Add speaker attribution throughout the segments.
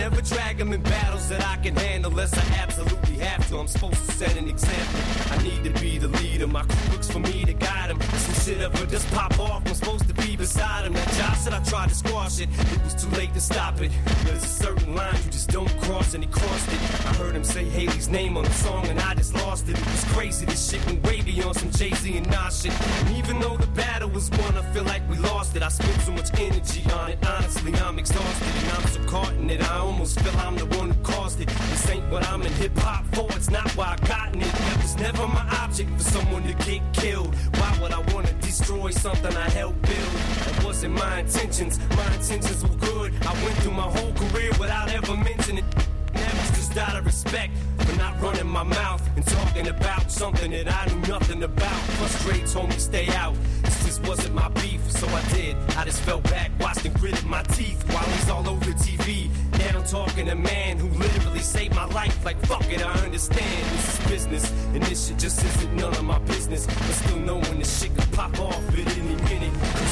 Speaker 1: never drag them in battles that I can handle unless I absolutely have to. I'm supposed to set an example. I need to be the leader. My crew looks for me to guide them. Some shit ever just pop off. I'm supposed to be beside him. That Josh said I tried to squash it. It was too late to stop it. There's a certain line you just don't cross, and he crossed it. I heard him say Haley's name on the song, and I just lost it. It was crazy. This shit went way beyond some Jay-Z and Nas shit. And even though the battle was won, I feel like we lost it. I spent so much energy on it. Honestly, I'm exhausted, and I'm so caught in it. I almost feel I'm the one who caused it. This ain't what I'm in hip-hop for. It's not why I gotten it. That was never my object for someone to get killed. Why would I want to destroy something I helped build? That wasn't my intentions. My intentions were good. I went through my whole career without ever mentioning it. That was just out of respect for not running my mouth and talking about something that I knew nothing about. Frustrated told me stay out. This just wasn't my beef, so I did. I just fell back, watched and gritted my teeth while he's all over TV. Now I'm talking to a man who literally saved my life. Like fuck it, I understand this is business, and this shit just isn't none of my business. But still knowing this shit could pop off at any minute.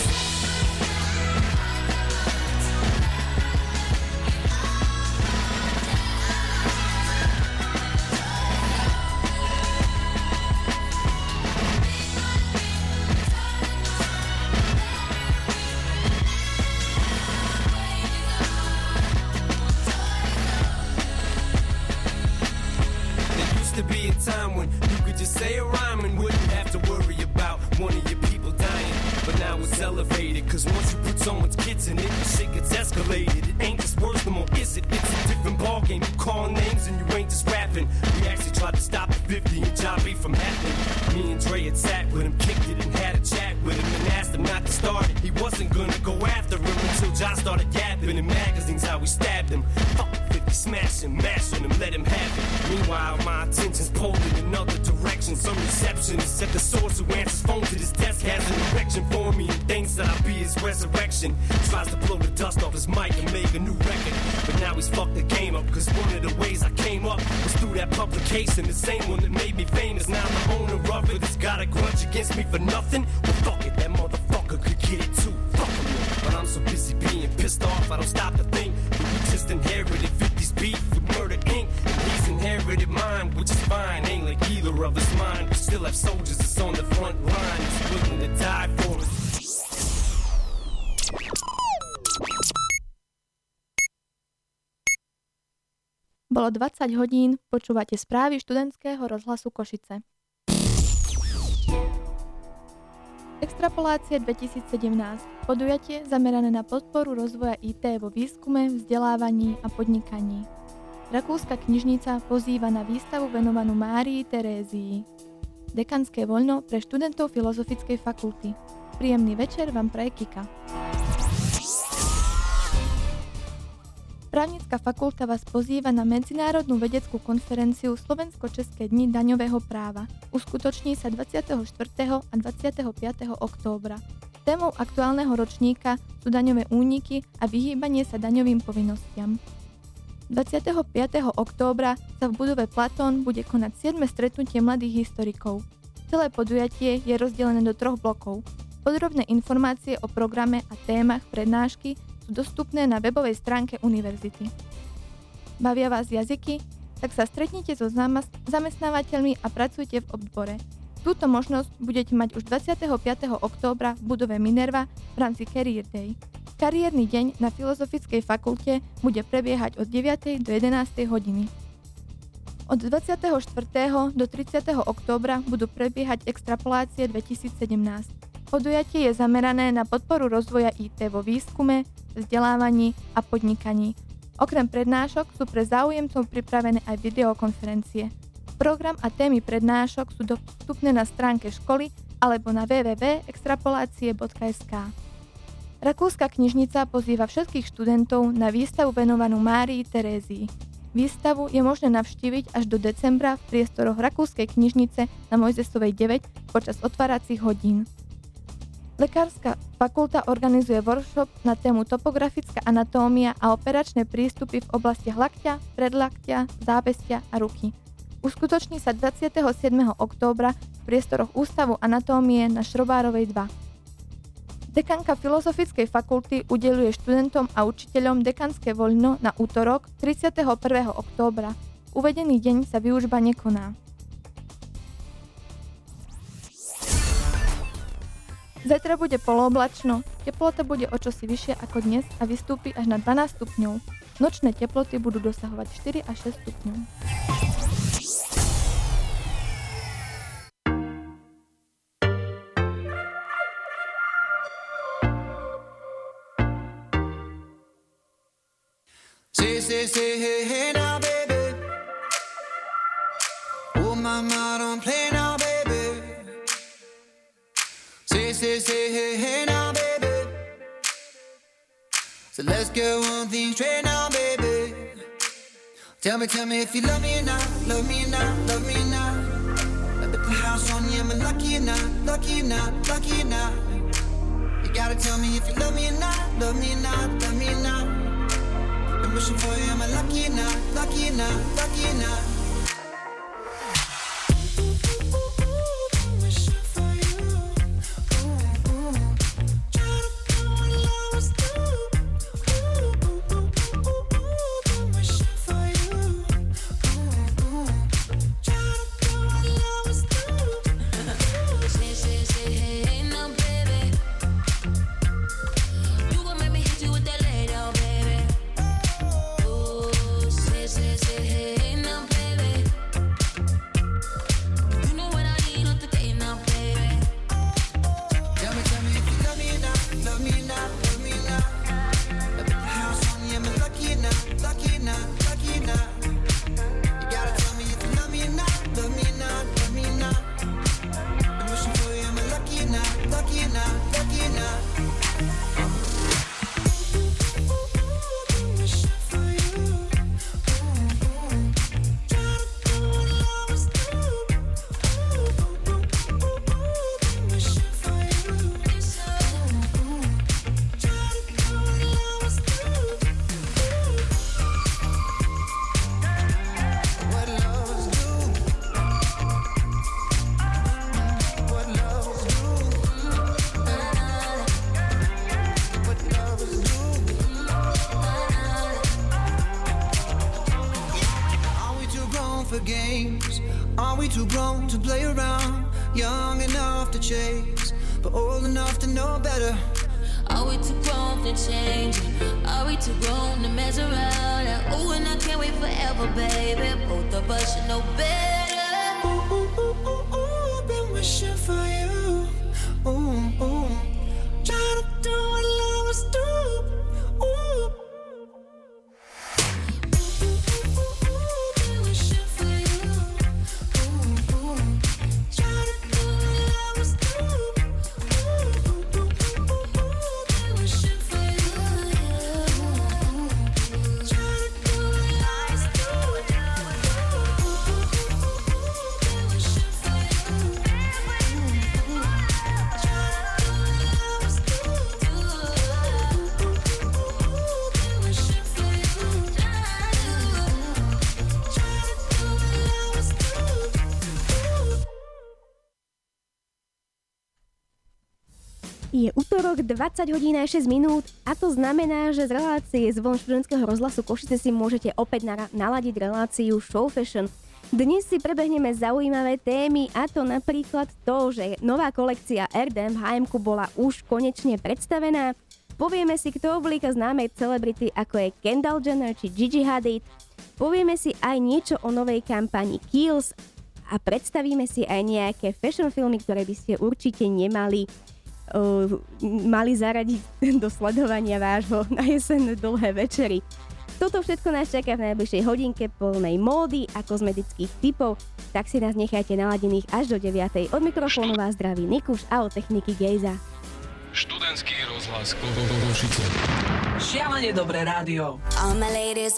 Speaker 1: Time when you could just say a rhyme and wouldn't have to worry about one of your people dying. But now it's elevated, cause once you put someone's kids in it, the shit gets escalated. It ain't just words no more, is it? It's a different ballgame. You call names and you ain't just rapping. We actually tried to stop the 50 and Jobby from happening. Me and Dre had sat with him, kicked it and had a chat with him and asked him not to start it. He wasn't gonna go after him until Josh started yapping in magazines how we stabbed him. Fuck 50, smash him, mash on him, let him have it. Meanwhile, my attention's pulled in another direction. Some receptionist at the source who answers phone to this desk has an erection for me and thinks that I'll be his resurrection. Tries to blow the dust off his mic and make a new record. But now he's fucked the game up, cause one of the ways I came up was through that publication. The same one that made me famous. Now the owner of it has got a grudge against me for nothing. Well fuck it, that motherfucker could get it too. Fuck him. But I'm so busy being pissed off, I don't stop to think that we just inherited 50's beef with Murder Inc. And he's inherited mine, which is fine. Ain't like either of us mine. We still have soldiers that's on the front line, that's willing to die for us.
Speaker 2: Bolo 20 hodín, počúvate správy študentského rozhlasu Košice. Extrapolácie 2017. Podujatie zamerané na podporu rozvoja IT vo výskume, vzdelávaní a podnikaní. Rakúska knižnica pozýva na výstavu venovanú Márii Terézii. Dekanské voľno pre študentov Filozofickej fakulty. Príjemný večer vám praje Kika. Právnická fakulta vás pozýva na medzinárodnú vedeckú konferenciu Slovensko-České dni daňového práva. Uskutoční sa 24. a 25. októbra. Témou aktuálneho ročníka sú daňové úniky a vyhýbanie sa daňovým povinnostiam. 25. októbra sa v budove Platón bude konať 7. stretnutie mladých historikov. Celé podujatie je rozdelené do 3 blokov. Podrobné informácie o programe a témach prednášky sú dostupné na webovej stránke univerzity. Bavia vás jazyky? Tak sa stretnite so zamestnávateľmi a pracujte v odbore. Túto možnosť budete mať už 25. októbra v budove Minerva v rámci Career Day. Kariérny deň na Filozofickej fakulte bude prebiehať od 9. do 11. hodiny. Od 24. do 30. októbra budú prebiehať extrapolácie 2017. Podujatie je zamerané na podporu rozvoja IT vo výskume, vzdelávaní a podnikaní. Okrem prednášok sú pre záujemcov pripravené aj videokonferencie. Program a témy prednášok sú dostupné na stránke školy alebo na www.extrapolácie.sk. Rakúska knižnica pozýva všetkých študentov na výstavu venovanú Márii Terézii. Výstavu je možné navštíviť až do decembra v priestoroch Rakúskej knižnice na Mojzesovej 9 počas otváracích hodín. Lekárska fakulta organizuje workshop na tému topografická anatómia a operačné prístupy v oblastiach lakťa, predlakťa, zábestia a ruky. Uskutoční sa 27. októbra v priestoroch Ústavu anatómie na Šrobárovej 2. Dekanka Filozofickej fakulty udeľuje študentom a učiteľom dekanské voľno na útorok 31. októbra. Uvedený deň sa výučba nekoná. Zajtra bude polooblačno, teplota bude o čosi vyššia ako dnes a vystúpi až na 12 stupňov. Nočné teploty budú dosahovať 4 až 6 stupňov.
Speaker 3: Say, hey, now, baby. Oh, mama, don't play now, baby. Say, hey, now, baby. So let's get one thing straight now, baby. Tell me if you love me or not, love me or not, love me or not. I bet the house on you, am I lucky or not, lucky or not, lucky or not. You gotta tell me if you love me or not, love me or not, love me or not. I'm wishing for you, am I lucky or not, lucky or not, lucky or not. Games. Are we too grown to play around? Young enough to chase, but old enough to know better.
Speaker 4: Are we too grown to change? Are we too grown to mess around? Oh, and I can't wait forever, baby. Both of us should know better.
Speaker 3: Ooh, ooh, ooh, ooh, ooh, been wishing for you. Ooh, ooh. Trying to do what lovers do. Ooh.
Speaker 5: Je utorok 20 hodín a 6 minút a to znamená, že z relácie Zvon študentského rozhlasu Košice si môžete opäť naladiť reláciu Show Fashion. Dnes si prebehneme zaujímavé témy a to napríklad to, že nová kolekcia RDM v HM-ku bola už konečne predstavená. Povieme si, kto oblíka známe celebrity ako je Kendall Jenner či Gigi Hadid. Povieme si aj niečo o novej kampani Kiehl's a predstavíme si aj nejaké fashion filmy, ktoré by ste určite mali zaradiť do sledovania vášho na jesenné dlhé večery. Toto všetko nás čaká v najbližšej hodinke plnej módy a kozmetických tipov, tak si nás nechajte naladených až do 9. Od mikrofónu vás zdraví Nikuš a od techniky Gejza.
Speaker 6: Študentský rozhlas Košice.
Speaker 7: Šialene dobré rádio.
Speaker 8: All my ladies,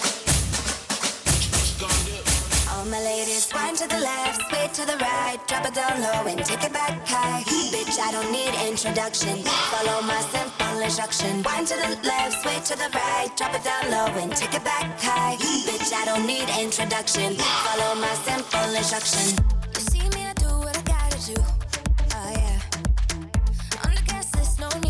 Speaker 8: wind to the left, sway to the right, drop it down low and take it back high. Bitch, I don't need introduction. Follow my simple instruction. Wind to the left, sway to the right, drop it down low and take it back high. Bitch, I don't need introduction. Follow my simple instruction. You see me, I do what I gotta do. Oh yeah. On the gas list, no need.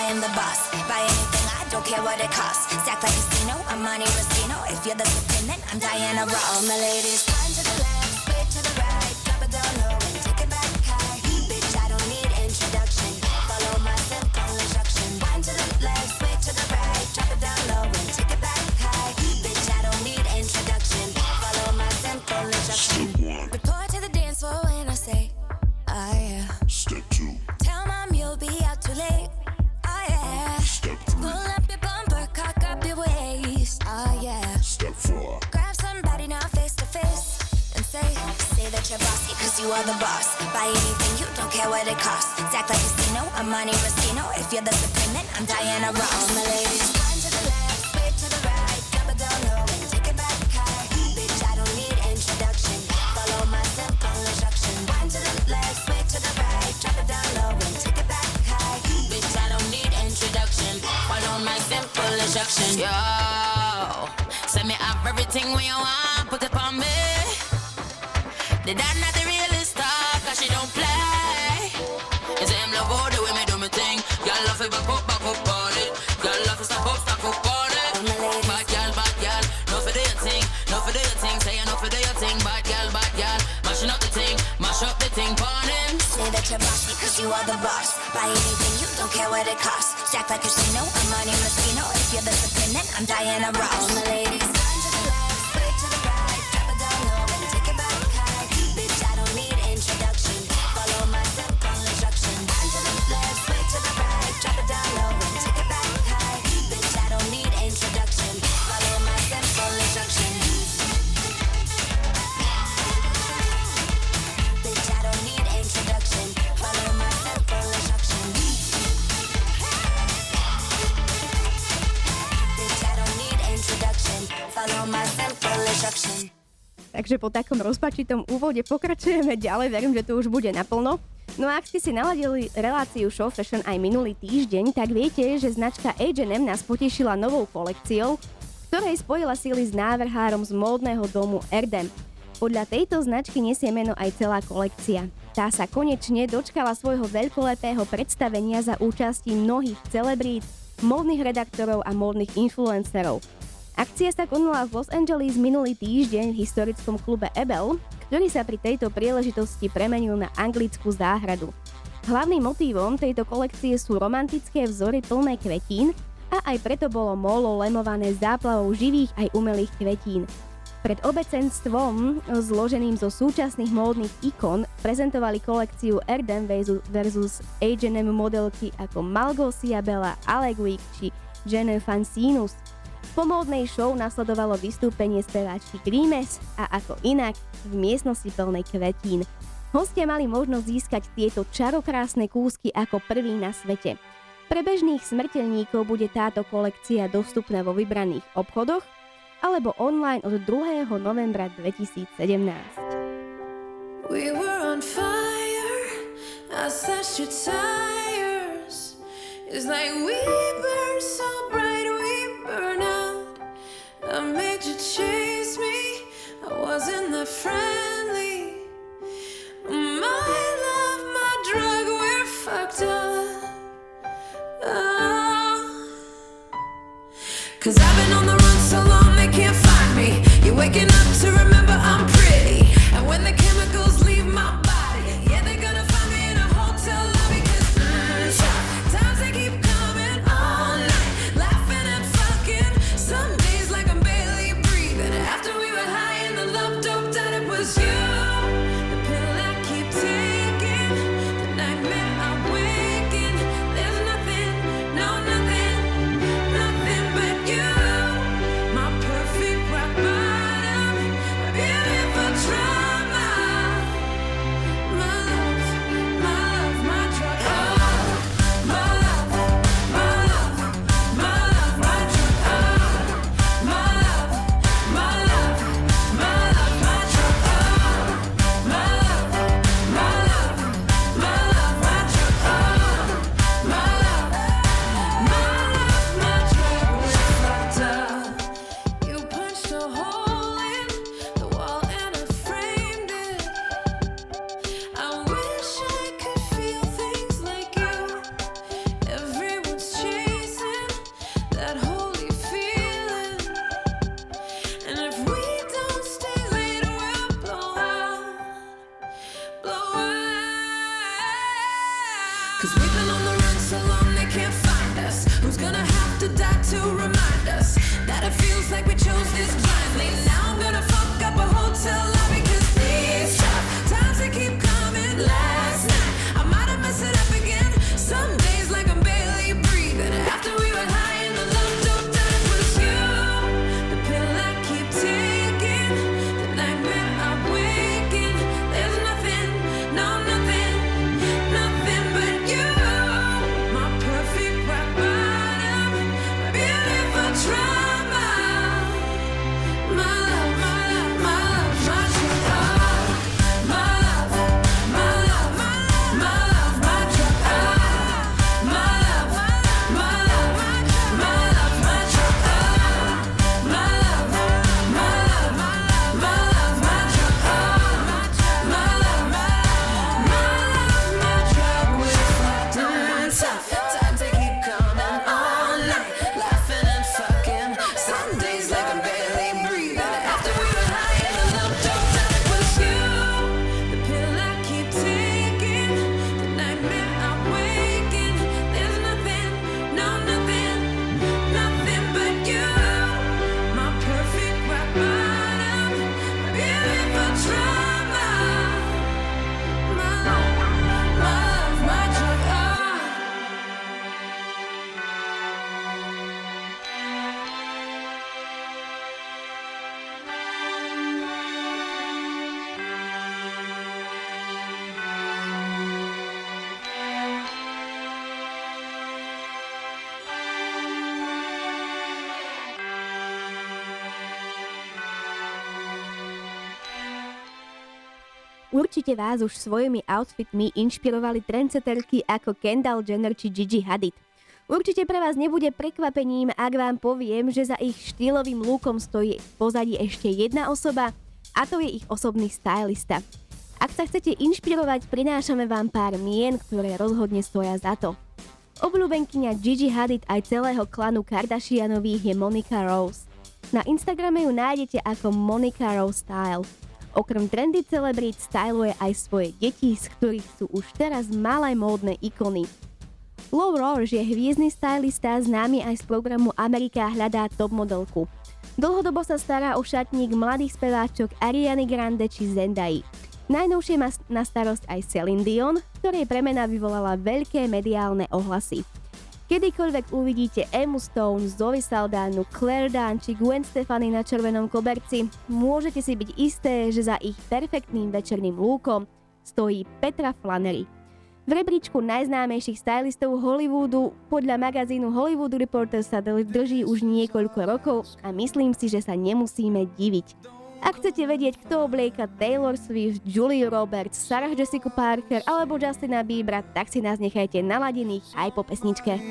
Speaker 8: am the boss. Buy anything, I don't care what it costs. Stack like casino, I'm Monte Rustino. If you're the supreme, then I'm Diana Ross. All my ladies, one to the left, switch to the right, drop it down low and take it back high. Bitch, I don't need introduction. Follow my simple instruction. One to the left, switch to the right, drop it down low and take it back high. Bitch, I don't need introduction. Follow my simple instruction. Report to the dance floor when I say, oh yeah.
Speaker 9: Step 2.
Speaker 8: Tell mom you'll be out too late. Oh yeah.
Speaker 9: Step 3.
Speaker 8: Pull up your bumper, cock up your waist. Oh yeah.
Speaker 9: Step 4.
Speaker 8: Grab somebody now face to face and say that you're bossy cause you are the boss. Buy anything, you don't care what it costs. Stack like casino, I'm Monte Rustino. If you're the supreme, then I'm Diana Ross. All my ladies, one to the left, switch to the right, drop it down low and take it back high. Bitch, I don't need introduction. Follow my simple instruction. One to the left, switch to the right, drop it down low and take it back high. Bitch, I don't need introduction. Follow my simple instruction.
Speaker 4: Yo, send me up everything when you want, put it on me. The dad not the realest talk, cause she don't play. It's him love all the way me do me thing. Y'all love it, back up on it. Y'all love it, stop up on it. Bad y'all, no for the thing, say no for the thing. Bad y'all, mashing up the thing, mash up the thing, pon him.
Speaker 8: Say that you're bossy cause you are the boss. Buy anything, you don't care what it costs. Stack like casino, I'm Monte Rustino. If you're the supreme, then I'm Diana Ross. All my ladies, one to the left, switch to the right, drop it down low and take it back high. Bitch, I don't need introduction. Follow my simple instruction. One to the left, switch to the right, drop it down low and take it back high. Bitch, I don't need introduction. Follow my simple instruction. Bitch, I don't need introduction. Follow my simple instruction. Bitch, I don't need introduction. Follow my simple instruction.
Speaker 5: Takže po takom rozpačitom úvode pokračujeme ďalej, verím, že to už bude naplno. No a ak ste si naladili reláciu Show Fashion aj minulý týždeň, tak viete, že značka H&M nás potešila novou kolekciou, ktorej spojila síly s návrhárom z módneho domu Erdem. Podľa tejto značky nesie meno aj celá kolekcia. Tá sa konečne dočkala svojho veľkolepého predstavenia za účasti mnohých celebrít, módnych redaktorov a módnych influencerov. Akcia sa konala v Los Angeles minulý týždeň v historickom klube Ebel, ktorý sa pri tejto príležitosti premenil na anglickú záhradu. Hlavným motívom tejto kolekcie sú romantické vzory plné kvetín a aj preto bolo mólo lemované záplavou živých aj umelých kvetín. Pred obecenstvom, zloženým zo súčasných módnych ikon, prezentovali kolekciu Erdem versus H&M modelky ako Malgosia Bella, Alec či Jenny Fancinus. Po módnej show nasledovalo vystúpenie speváčky Grimes a ako inak v miestnosti plnej kvetín. Hostia mali možnosť získať tieto čarokrásne kúsky ako prvý na svete. Pre bežných smrteľníkov bude táto kolekcia dostupná vo vybraných obchodoch alebo online od 2. novembra 2017.
Speaker 10: We were on fire, I slashed your tires. It's like we burn so bright, we burn out. I made you chase me, I wasn't that friendly. My love, my drug, we're fucked up. Oh. 'Cause I've been on the run so long they can't find me. You're waking up to remember I'm pretty. And when the chemicals leave my body, yeah, they're gonna find me in a hotel lobby. 'Cause times they keep coming all night, laughing and fucking. Some days like I'm barely breathing. After we were high and the love doped out, it was you. The pill I keep taking, the nightmare I wake in. There's nothing, no nothing, nothing but you. 'Cause we've been on the run so long they can't find us. Who's gonna have to die to remind us that it feels like we chose this blindly? Now I'm gonna fuck up a hotel lobby 'cause these tough times they keep coming. Last night I might have messed it up again. Some days like I'm barely breathing. After we were high in the love dope that it was you. The pill I keep taking, the nightmare I'm waking. There's nothing, no nothing, nothing but you. My perfect rock bottom, my beautiful trauma. My love, my love, my love, my true love. My love, my love, my love, my true love. My love, my love, my love, my true love. My love, my love, my love, my true love. My love, my drug with tough times they keep coming all night, laughing and fucking. Some days like I'm barely breathing. After we were high in the love dope that it was you. The pill I keep taking, the nightmare I'm waking. There's nothing, no nothing, nothing but you. My perfect rock bottom, my beautiful trauma. My love, my drug.
Speaker 5: Určite vás už svojimi outfitmi inšpirovali trendsetterky ako Kendall Jenner či Gigi Hadid. Určite pre vás nebude prekvapením, ak vám poviem, že za ich štýlovým lookom stojí v pozadí ešte jedna osoba, a to je ich osobný stylista. Ak sa chcete inšpirovať, prinášame vám pár mien, ktoré rozhodne stoja za to. Obľúbenkyňa Gigi Hadid aj celého klanu Kardashianových je Monica Rose. Na Instagrame ju nájdete ako Monica Rose Style. Okrem trendy celebrít styluje aj svoje deti, z ktorých sú už teraz malé módne ikony. Flo Rauch je hviezdny stylista, známy aj z programu Amerika hľadá top modelku. Dlhodobo sa stará o šatník mladých speváčok Ariany Grande či Zendai. Najnovšie má na starosť aj Celine Dion, ktorej premena vyvolala veľké mediálne ohlasy. Kedykoľvek uvidíte Emmu Stone, Zoe Saldana, Claire Danes či Gwen Stefani na červenom koberci, môžete si byť isté, že za ich perfektným večerným lúkom stojí Petra Flannery. V rebríčku najznámejších stylistov Hollywoodu podľa magazínu Hollywood Reporter sa drží už niekoľko rokov a myslím si, že sa nemusíme diviť. Ak chcete vedieť, kto oblieka Taylor Swift, Julia Roberts, Sarah Jessica Parker alebo Justina Biebera, tak si nás nechajte naladených aj po pesničke.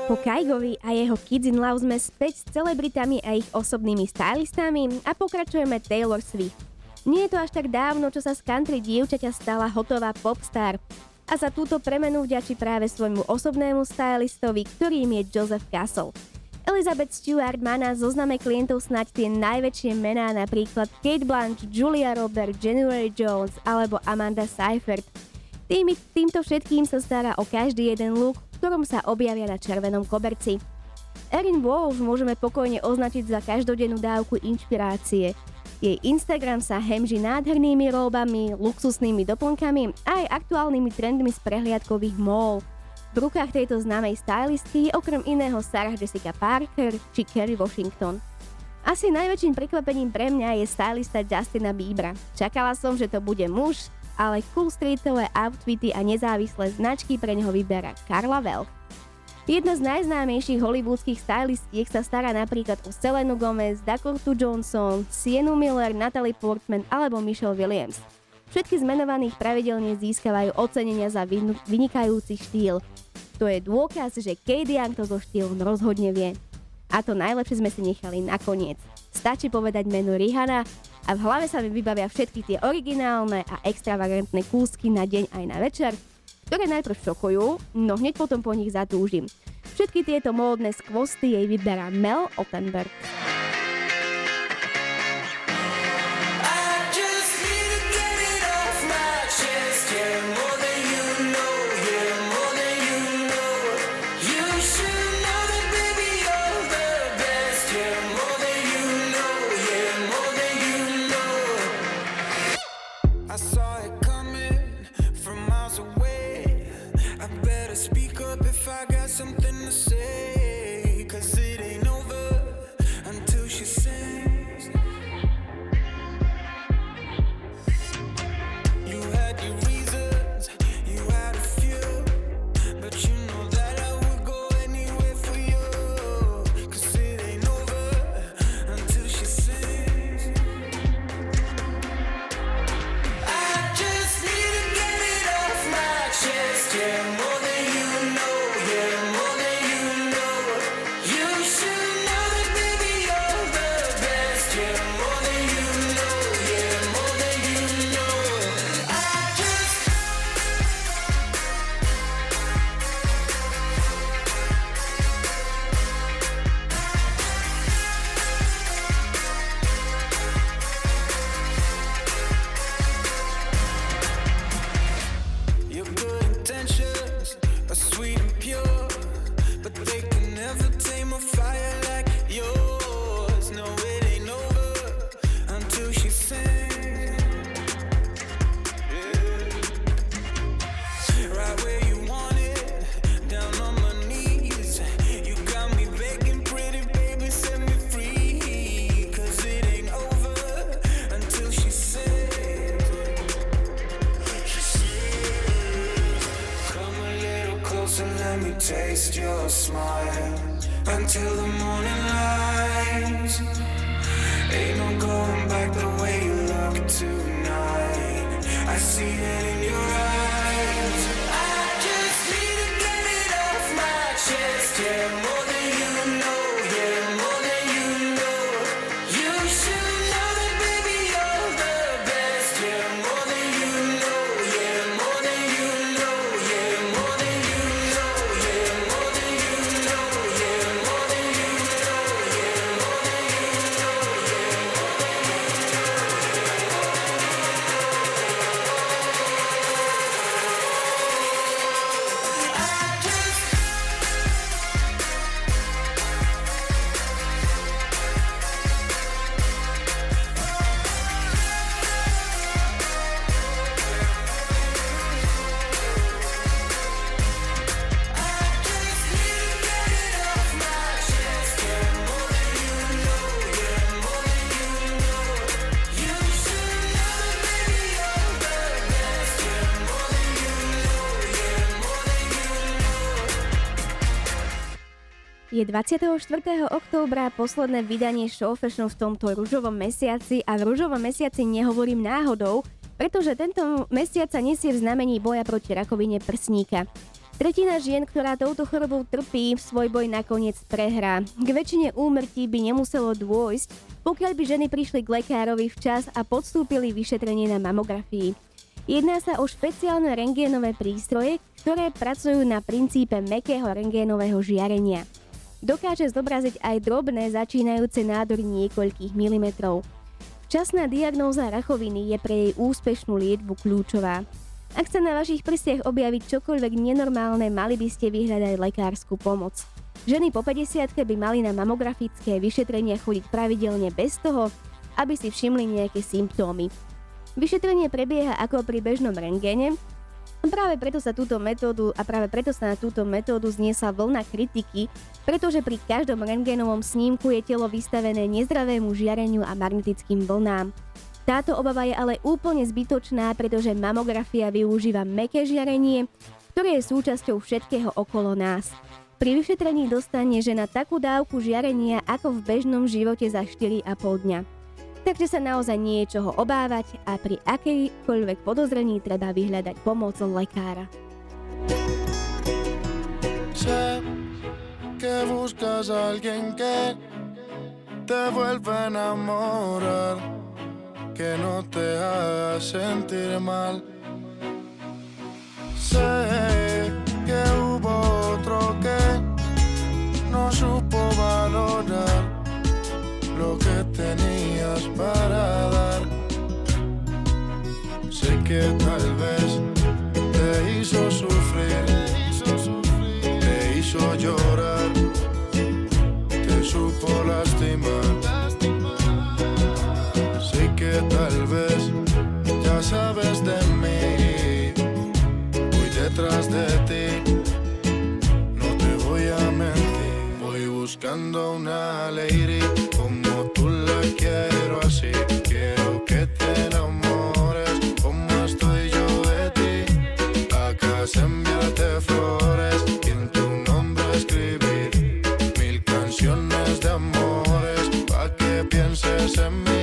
Speaker 5: Po Kaigovi a jeho Kids in Love sme späť s celebritami a ich osobnými stylistami a pokračujeme Taylor Swift. Nie je to až tak dávno, čo sa z country dievčaťa stala hotová popstar. A za túto premenu vďačí práve svojmu osobnému stylistovi, ktorým je Joseph Castle. Elizabeth Stewart má na zozname klientov snáď tie najväčšie mená, napríklad Kate Blanchett, Julia Roberts, January Jones alebo Amanda Seyfried. Týmto všetkým sa stará o každý jeden look, v ktorom sa objavia na červenom koberci. Erin Wolf môžeme pokojne označiť za každodennú dávku inšpirácie. Jej Instagram sa hemží nádhernými róbami, luxusnými doplnkami a aj aktuálnymi trendmi z prehliadkových mall. V rukách tejto známej stylistky je okrem iného Sarah Jessica Parker či Kerry Washington. Asi najväčším prekvapením pre mňa je stylista Justina Biebera. Čakala som, že to bude muž, ale cool streetové outfity a nezávislé značky pre neho vyberá Karla Welch. Jedna z najznámejších hollywoodských stylistiek sa stará napríklad o Selenu Gomez, Dakotu Johnson, Siennu Miller, Natalie Portman alebo Michelle Williams. Všetky z menovaných pravidelne získavajú ocenenia za vynikajúci štýl. To je dôkaz, že Kate Young to so štýlom rozhodne vie. A to najlepšie sme si nechali nakoniec. Stačí povedať meno Rihanna a v hlave sa mi vybavia všetky tie originálne a extravagantné kúsky na deň aj na večer, ktoré najprv šokujú, no hneď potom po nich zatúžim. Všetky tieto módne skvosty jej vyberá Mel Ottenberg.
Speaker 3: Something to say, 'cause it ain't over until she sings. You had your reasons, you had a few, but you know that I would go anywhere for you, 'cause it ain't over until she sings. I just need to get it off my chest, yeah, more than you know. Taste your smile until the morning light. Ain't no going back the way you look tonight. I see it in your eyes. I just need to get it off my chest, yeah, more than you know, yeah, more than you know. You should know that, baby, you're the best, yeah, more than you know, yeah, more than you know, yeah, more than you know.
Speaker 5: Je 24. októbra posledné vydanie Show Fashion v tomto ružovom mesiaci a v ružovom mesiaci nehovorím náhodou, pretože tento mesiac sa nesie v znamení boja proti rakovine prsníka. Tretina žien, ktorá touto chorobou trpí, svoj boj nakoniec prehrá. K väčšine úmrtí by nemuselo dôjsť, pokiaľ by ženy prišli k lekárovi včas a podstúpili vyšetrenie na mamografii. Jedná sa o špeciálne rentgénové prístroje, ktoré pracujú na princípe mäkkého rentgénového žiarenia. Dokáže zobraziť aj drobné začínajúce nádory niekoľkých milimetrov. Včasná diagnóza rakoviny je pre jej úspešnú liečbu kľúčová. Ak sa na vašich prstiach objaviť čokoľvek nenormálne, mali by ste vyhľadať lekárskú pomoc. Ženy po 50-ke by mali na mamografické vyšetrenia chodiť pravidelne bez toho, aby si všimli nejaké symptómy. Vyšetrenie prebieha ako pri bežnom rentgéne, práve preto sa na túto metódu zniesla vlna kritiky, pretože pri každom rentgénovom snímku je telo vystavené nezdravému žiareniu a magnetickým vlnám. Táto obava je ale úplne zbytočná, pretože mamografia využíva mäkké žiarenie, ktoré je súčasťou všetkého okolo nás. Pri vyšetrení dostane žena takú dávku žiarenia ako v bežnom živote za 4,5 dňa. Takže sa naozaj nie je čoho obávať a pri akejkoľvek podozrení treba vyhľadať pomoc lekára.
Speaker 9: Sé que buscas a alguien que te vuelva a enamorar, que no te haga sentir mal. Sé que hubo otro que no supo valorar lo que tenías para dar. Sé que tal vez te hizo sufrir, te hizo llorar, te supo lastimar. Sé que tal vez ya sabes de mí, voy detrás de ti, no te voy a mentir. Voy buscando una lady como tú la quiero así. Quiero que te enamores como estoy yo de ti. Acá se enviarte flores y en tu nombre escribir 1000 canciones de amores pa' que pienses en mí.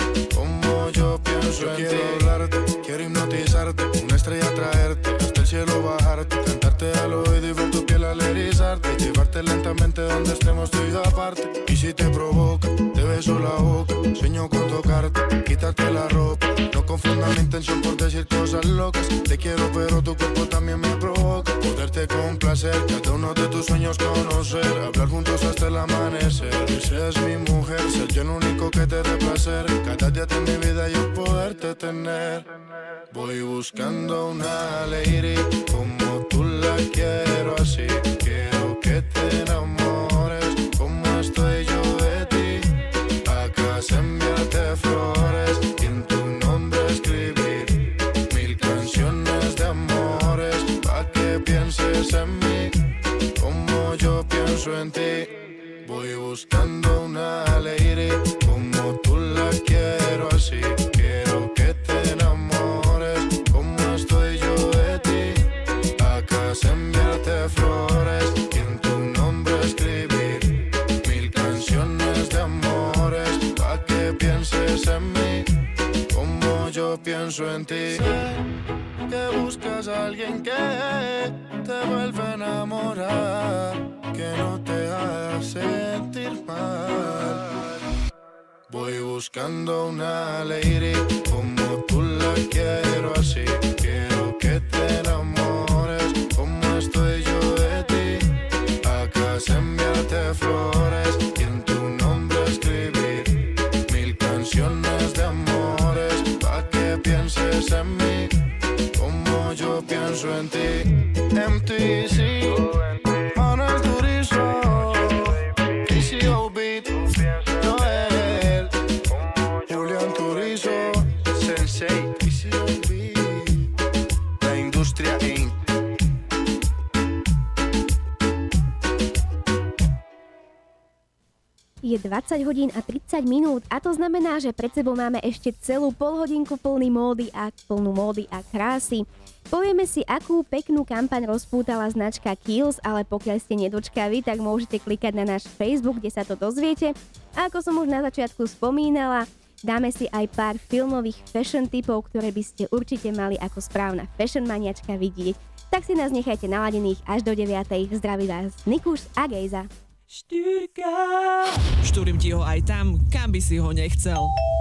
Speaker 9: Yo quiero hablarte, quiero hipnotizarte, una estrella traerte, hasta el cielo bajarte, cantarte al oído y ver tu piel al erizarte, llevarte lentamente donde estemos tú y yo aparte. Y si te provoca, te beso la boca, sueño con tocarte, quitarte la ropa. No confundas mi intención por decir cosas locas. Te quiero pero tu cuerpo también me provoca. Poderte complacer, cada uno de tus sueños conocer, hablar juntos hasta el amanecer. Y seas mi mujer, ser yo el único que te dé placer. Cada día de mi vida yo poderte tener. Voy buscando una lady como tú la quiero así. Quiero que te enamores como estoy yo de ti. Acá se enviarte flores y en tu nombre escribir 1000 canciones de amores pa' que pienses en mí como yo pienso en ti. Voy buscando una lady como tú la quiero así. Quiero que te enamores como estoy yo de ti. Acá se enviarte flores y en tu nombre escribir 1000 canciones de amores pa' que pienses en mí como yo pienso en ti. Sé que buscas a alguien que te vuelva a enamorar, que no te haga sentir mal. Voy buscando una lady como tú la quiero así. Quiero que te enamores como estoy yo de ti. Acá se enviarte flores y en tu nombre escribir 1000 canciones de amores pa' que pienses en mí como yo pienso en ti. MTC, Manuel Turizo, PCO Beat, Noel, Julián Turizo, Sensei, PCO Beat, La Industria Inc.
Speaker 5: Je 20 hodín a 30 minút a to znamená, že pred sebou máme ešte celú polhodinku plnú módy a krásy. Povieme si, akú peknú kampaň rozpútala značka Kiehl's, ale pokiaľ ste nedočkaví, tak môžete klikať na náš Facebook, kde sa to dozviete. A ako som už na začiatku spomínala, dáme si aj pár filmových fashion tipov, ktoré by ste určite mali ako správna fashion maniačka vidieť. tak si nás nechajte naladených až do 9. Zdraví vás Nikuš a Gejza.
Speaker 7: Štúrim ti ho aj tam, kam by si ho nechcel.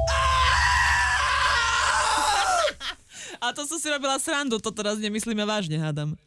Speaker 7: A to som si robila srandu, to teraz nemyslíme vážne, hádam.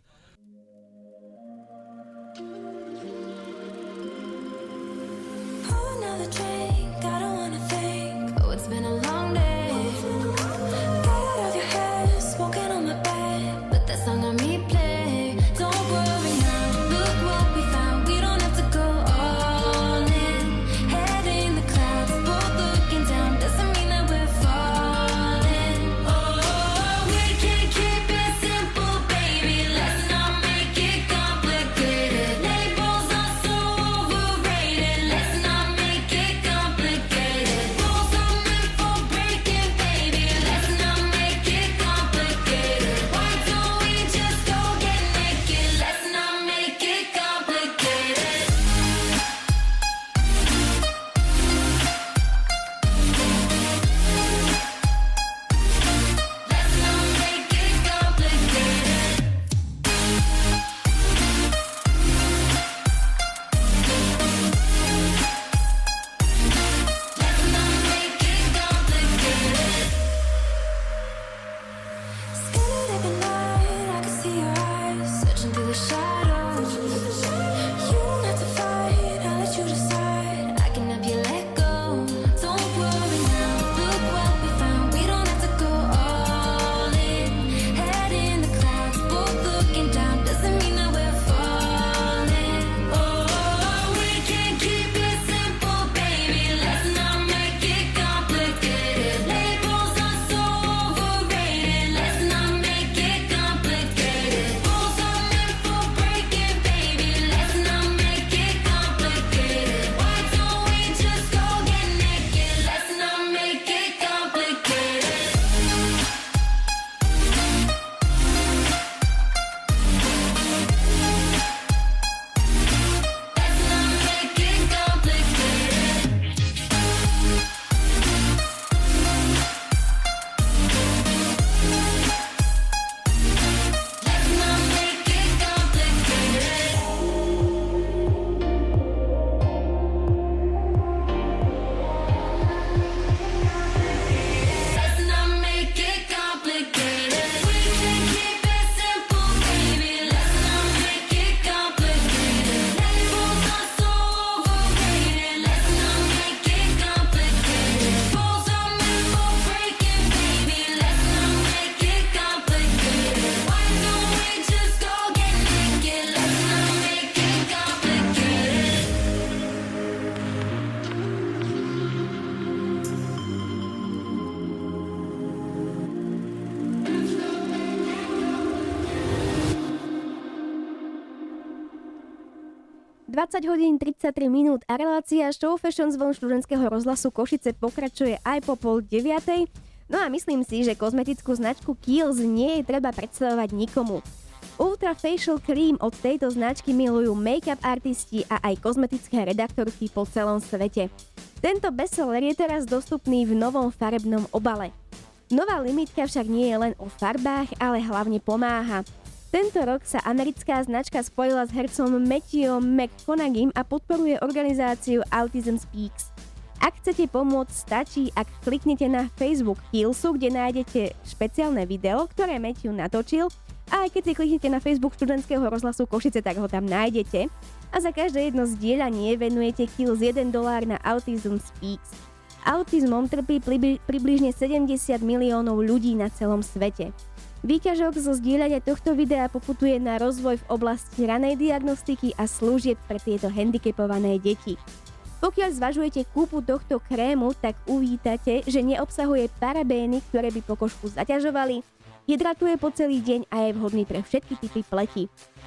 Speaker 5: hodín 33 minút a relácia Show Fashion zvon študentského rozhlasu Košice pokračuje aj po 8:30. No a myslím si, že kozmetickú značku Kiehl's nie je treba predstavovať nikomu. Ultra Facial Cream od tejto značky milujú make-up artisti a aj kozmetické redaktorky po celom svete. Tento bestseller je teraz dostupný v novom farebnom obale. Nová limitka však nie je len o farbách, ale hlavne pomáha. Tento rok sa americká značka spojila s hercom Matthewom McConaugheym a podporuje organizáciu Autism Speaks. Ak chcete pomôcť, stačí, ak kliknete na Facebook Kiehl'su, kde nájdete špeciálne video, ktoré Matthew natočil, a aj keď si kliknete na Facebook študentského rozhlasu Košice, tak ho tam nájdete. A za každé jedno zdieľanie venujete Kiehl's $1 na Autism Speaks. Autizmom trpí približne 70 miliónov ľudí na celom svete. Výťažok zo zdieľania tohto videa poputuje na rozvoj v oblasti ranej diagnostiky a služieb pre tieto handicapované deti. Pokiaľ zvažujete kúpu tohto krému, tak uvítate, že neobsahuje parabény, ktoré by pokožku zaťažovali, hydratuje po celý deň a je vhodný pre všetky typy pleti.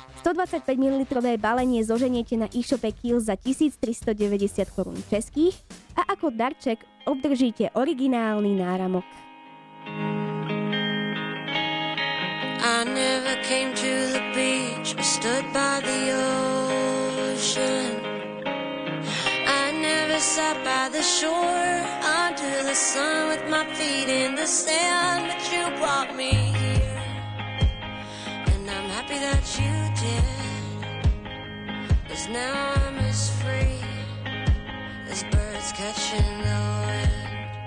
Speaker 5: 125 ml balenie zoženiete na e-shope Kiehl's za 1390 korún českých a ako darček obdržíte originálny náramok.
Speaker 11: I never came to the beach or stood by the ocean. I never sat by the shore under the sun with my feet in the sand, but you brought me here. And I'm happy that you did, 'cause now I'm as free as birds catching the wind.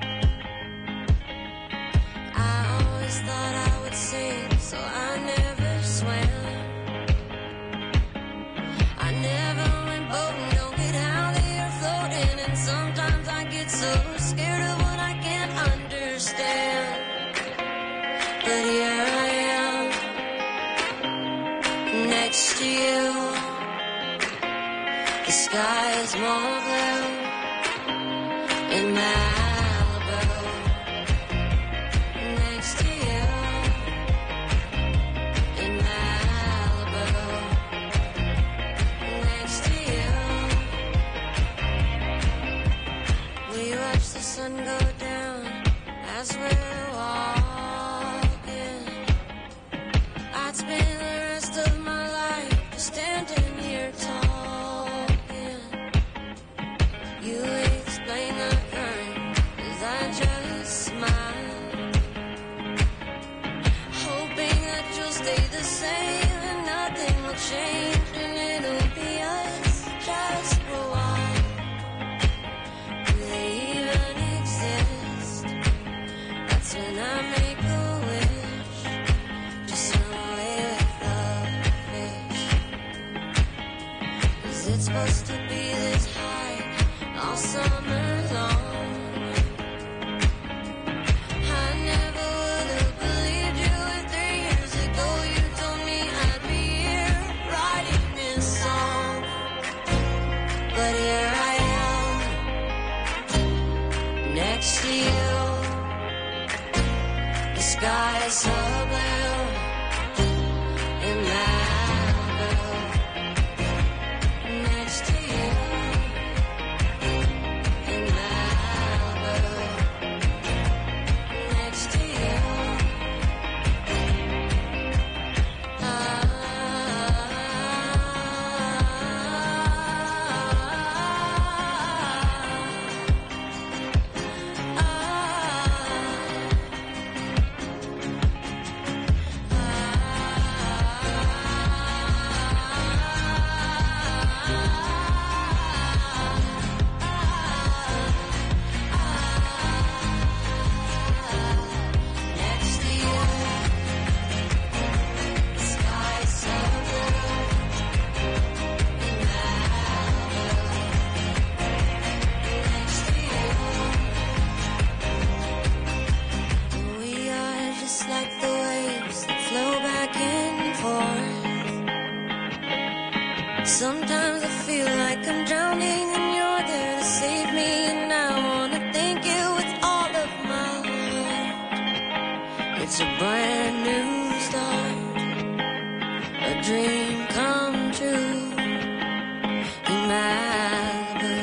Speaker 11: I always thought I would sing, so I never swam. I never went boating, don't get out here floating, and sometimes I get so scared of what I can't understand. But here I am, next to you. The sky is more blue in Malibu. Next to you in Malibu. Next to you. We watch the sun go down as we're walking. I'd spend the rest of my life just standing here talking. You explain the current as I just smile, hoping that you'll stay the same and nothing will change, and it'll be us just for a while. Do they even exist? That's when I make a wish, just swim away with the fish. Is it supposed to be this high all summer long? I never would have believed you if 3 years ago you told me I'd be here writing this song. But here I am, next to you. The sky is so blue in Malibu. Next to you in Malibu. Next to you. Next to you. The sky is so blue in Malibu. Next to you. We are just like the waves that flow back and forth. Sometimes I feel like I'm drowning and you're there to save me, and I wanna thank you with all of my heart. It's a brand new start, a dream come true in Malibu.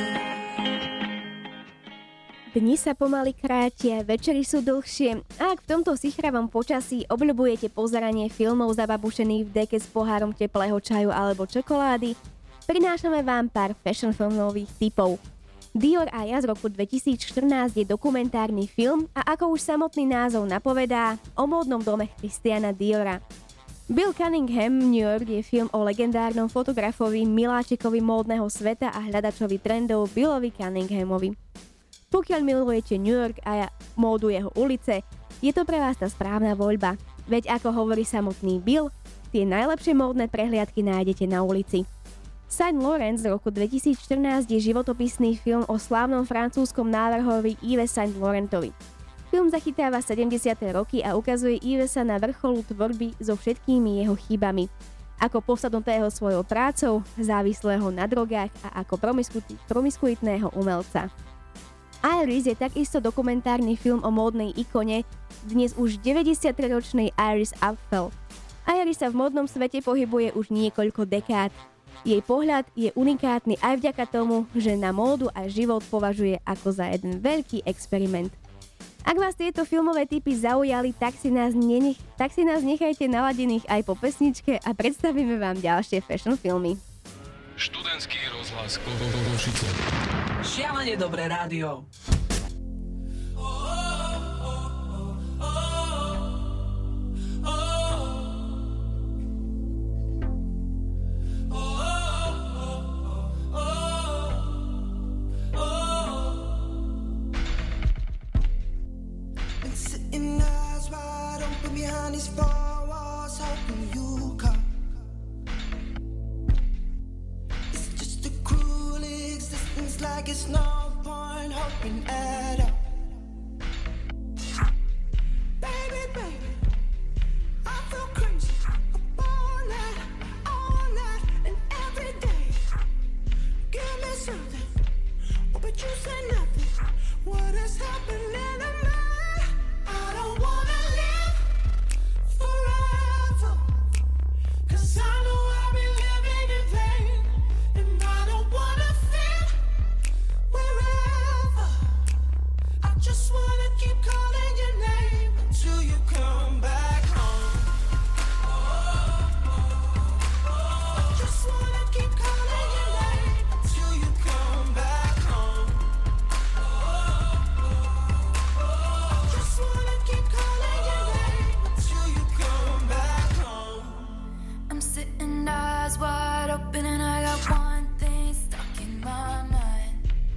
Speaker 5: Dni sa pomaly krátia, večery sú dlhšie a ak v tomto sichravom počasí obľubujete pozeranie filmov zababušených v deke s pohárom teplého čaju alebo čokolády, prinášame vám pár fashion filmových tipov. Dior a ja z roku 2014 je dokumentárny film a ako už samotný názov napovedá, o módnom dome Christiana Diora. Bill Cunningham New York je film o legendárnom fotografovi, miláčikovi módneho sveta a hľadačovi trendov Billovi Cunninghamovi. Pokiaľ milujete New York a módu jeho ulice, je to pre vás tá správna voľba. Veď ako hovorí samotný Bill, tie najlepšie módne prehliadky nájdete na ulici. Saint Laurent z roku 2014 je životopisný film o slávnom francúzskom návrhovi Yves Saint Laurentovi. Film zachytáva 70. roky a ukazuje Yvesa na vrcholu tvorby so všetkými jeho chybami. Ako posadnutého svojou prácou, závislého na drogách a ako promiskuitného umelca. Iris je takisto dokumentárny film o módnej ikone, dnes už 93-ročnej Iris Apfel. Iris sa v módnom svete pohybuje už niekoľko dekád. Jej pohľad je unikátny aj vďaka tomu, že na módu a život považuje ako za jeden veľký experiment. Ak vás tieto filmové tipy zaujali, tak si nás nechajte naladených aj po pesničke a predstavíme vám ďalšie fashion filmy.
Speaker 6: Študentský rozhlas Košice.
Speaker 12: Šialene dobré rádio.
Speaker 3: like it's no point hoping at all. Baby, baby, I feel crazy all night and every day. Give me something, but you say nothing. What is happening to me? I don't wanna live forever, 'cause I know I'll be living in vain, and I don't wanna feel wherever. I just wanna keep calling your name until you come back home. I just wanna keep calling your name until you come back home. I just wanna keep calling your name until you come back home.
Speaker 8: I'm sitting eyes wide open and I got one thing stuck in my mind.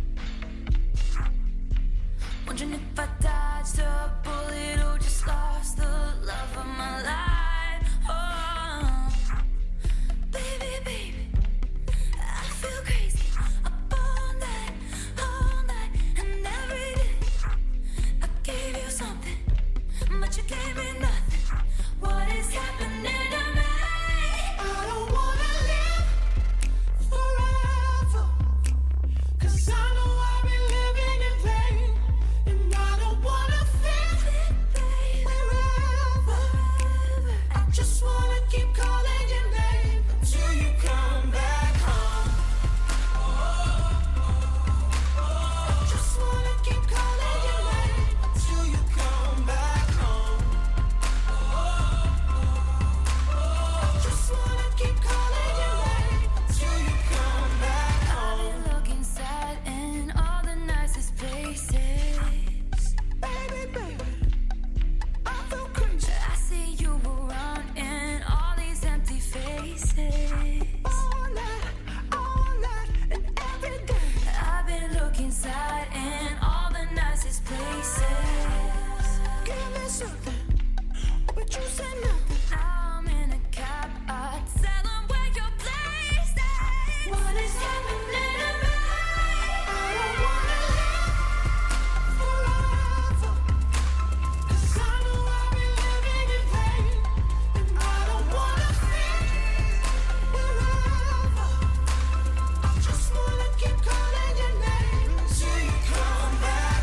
Speaker 8: Wondering if I dodged a bullet or just lost the love of my life. Oh, baby, baby, I feel crazy up all night and every day. I gave you something, but you gave me nothing. What is happening to me?
Speaker 3: I don't wanna live forever, 'cause I know I'll be living in vain, and I don't wanna feel wherever. I just wanna keep calling your name until you come back home. I just wanna keep calling your name until you come back home. I just wanna keep calling your name until you come back home.
Speaker 8: I've been looking sad in all the nicest places.
Speaker 3: Baby, baby, I feel crazy
Speaker 8: I see you around in all these empty faces.
Speaker 3: all night and every day.
Speaker 8: I've been looking sad in all the nicest places.
Speaker 3: Give me something, but you say nothing.
Speaker 8: Now I'm in a cab, I'd tell them where your place is. What is happening to me?
Speaker 3: I don't wanna live forever, 'cause I know I'll be living in vain, and I don't wanna feel wherever. I just wanna keep calling your name until you come back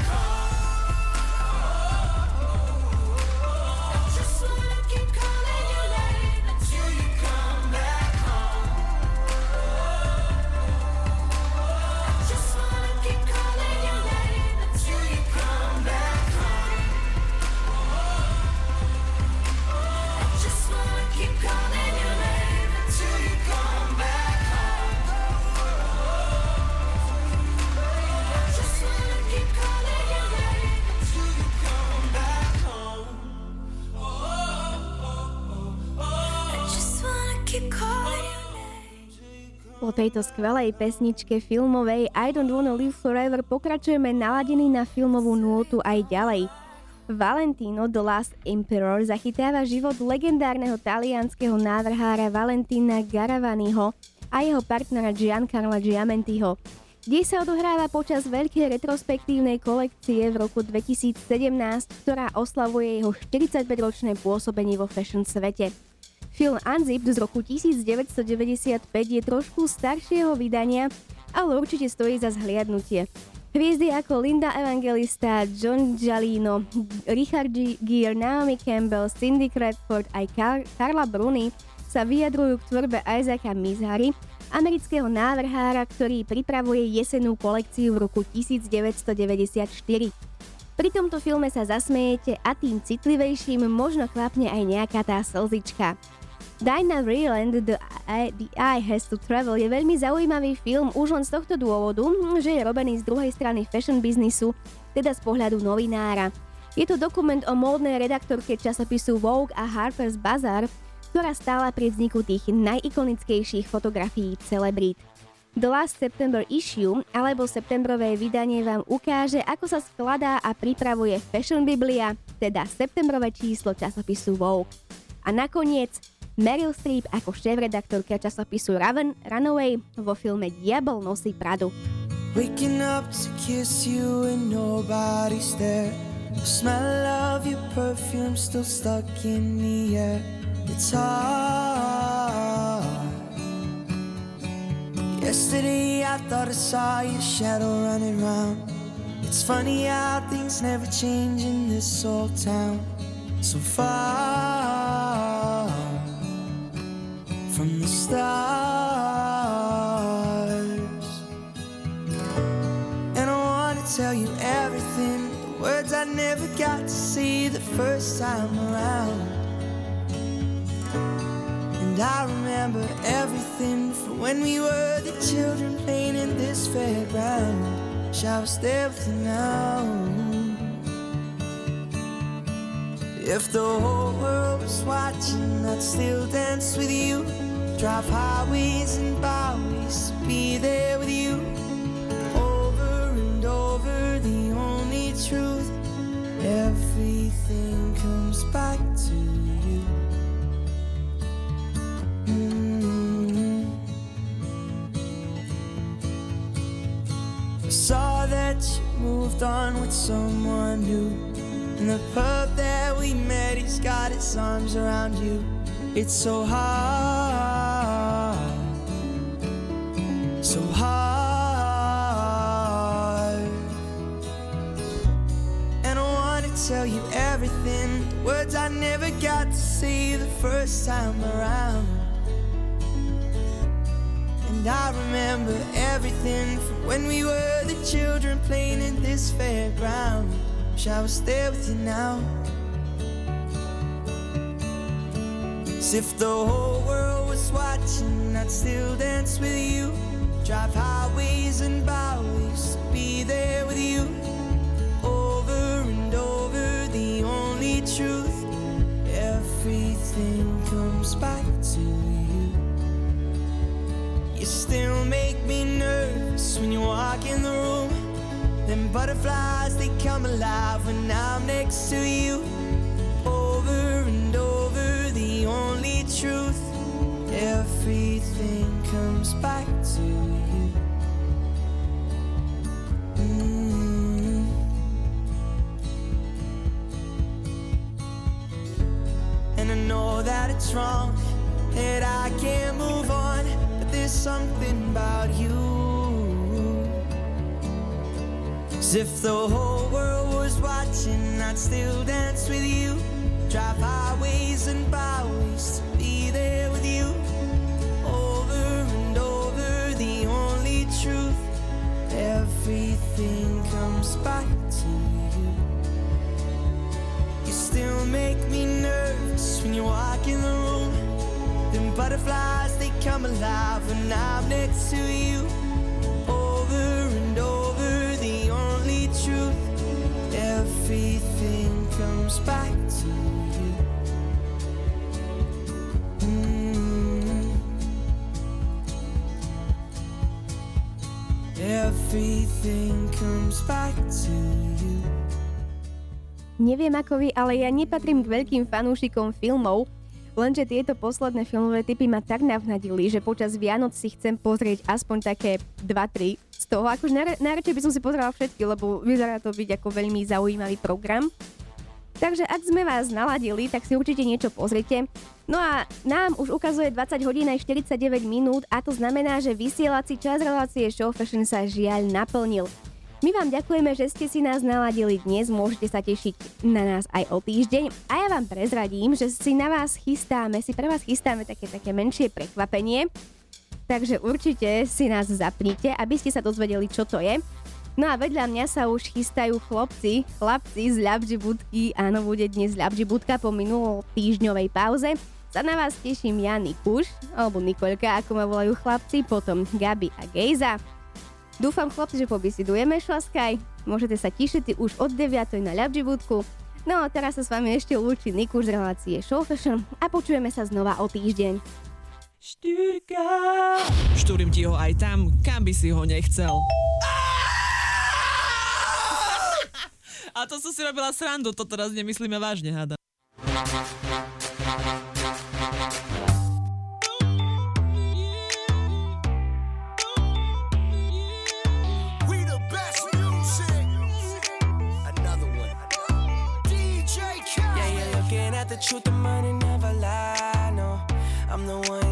Speaker 3: home. I just wanna keep calling your name until you come back home. I just wanna keep calling your name until you come back home.
Speaker 8: I just wanna keep calling your name
Speaker 3: Until you come back home. I just wanna keep calling your name until you come back home.
Speaker 8: I just wanna keep calling your name.
Speaker 5: Po tejto skvelej pesničke filmovej I Don't Wanna Live Forever pokračujeme naladení na filmovú nôtu aj ďalej. Valentino The Last Emperor zachytáva život legendárneho talianskeho návrhára Valentina Garavaniho a jeho partnera Giancarla Giamentiho. Dej sa odohráva počas veľkej retrospektívnej kolekcie v roku 2017, ktorá oslavuje jeho 45-ročné pôsobenie vo fashion svete. Film Unzipped z roku 1995 je trošku staršieho vydania, ale určite stojí za zhliadnutie. Hviezdy ako Linda Evangelista, John Giallino, Richard Gere, Naomi Campbell, Cindy Crawford aj Carla Bruni sa vyjadrujú k tvorbe Isaaca Mizrahi, amerického návrhára, ktorý pripravuje jesennú kolekciu v roku 1994. Pri tomto filme sa zasmejete a tým citlivejším možno klapne aj nejaká tá slzička. Dinah Vreeland The Eye Has to Travel je veľmi zaujímavý film už len z tohto dôvodu, že je robený z druhej strany fashion biznisu, teda z pohľadu novinára. Je to dokument o módnej redaktorke časopisu Vogue a Harper's Bazaar, ktorá stála pri vzniku tých najikonickejších fotografií celebrít. The Last September Issue, alebo septembrové vydanie vám ukáže, ako sa skladá a pripravuje Fashion Biblia, teda septembrové číslo časopisu Vogue. A nakoniec Meryl Streep ako šéfredaktorka časopisu Runaway vo filme Diabol nosí Pradu.
Speaker 3: Waking up to kiss you and nobody's there. The smell of your perfume still stuck in the air. It's hard. Yesterday I thought I saw your shadow running round. It's funny how things never change in this old town. So far from the stars. And I wanna tell you everything, the words I never got to say the first time around. And I remember everything from when we were the children playing in this fairground. Wish I was there with you now. If the whole world was watching, I'd still dance with you. Drive highways and byways to be there with you. Over and over, the only truth. Everything comes back to you. Saw that you moved on with someone new. In the pub that we met, he's got his arms around you. It's so hard, so hard. And I wanna tell you everything, the words I never got to say the first time around. And I remember everything from when we were the children playing in this fairground. Wish I was there with you now. As if the whole world was watching, I'd still dance with you. Drive highways and byways to be there with you. Over and over, the only truth. Everything comes back to you. You still make me nervous when you walk in the room. Them butterflies, they come alive when I'm next to you. Over and over, the only truth. Everything comes back to you. And I know that it's wrong, that I can't move on, but there's something about you. As if the whole world was watching, I'd still dance with you. Drive highways and byways to be there with you. Over and over, the only truth. Everything comes back to you. You still make me nervous when you walk in the room. Them butterflies, they come alive when I'm next to you. Over and over, the only truth. Everything comes back to you. Everything comes back to you.
Speaker 5: Neviem ako vy, ale ja nepatrím k veľkým fanúšikom filmov, lenže tieto posledné filmové typy ma tak navnadili, že počas Vianoc si chcem pozrieť aspoň také 2-3 z toho. Akože najradšej by som si pozrela všetky, lebo vyzerá to byť ako veľmi zaujímavý program. Takže ak sme vás naladili, tak si určite niečo pozrite. No a nám už ukazuje 20 hodín aj 49 minút a to znamená, že vysielací čas relácie Show Fashion sa žiaľ naplnil. My vám ďakujeme, že ste si nás naladili dnes, môžete sa tešiť na nás aj o týždeň a ja vám prezradím, že si pre vás chystáme také menšie prekvapenie, takže určite si nás zapnite, aby ste sa dozvedeli, čo to je. No a vedľa mňa sa už chystajú chlapci z Ľabži budky, áno, bude dnes Ľabži budka po minulotýždňovej pauze. Sa na vás teším ja, Nikuš, alebo Nikolka, ako ma volajú chlapci, potom Gabi a Gejza. Dúfam, chlapci, že pobisidujeme šlaskaj. Môžete sa tišiť už od 9. na Ľabži budku. No a teraz sa s vami ešte lúči Nikuš z relácie Show Fashion a počujeme sa znova o týždeň.
Speaker 7: Štúrim ti ho aj tam, kam by si ho nechcel. A to som si robila srandu, to teraz nemyslíme vážne, hádam.
Speaker 13: Shoot the money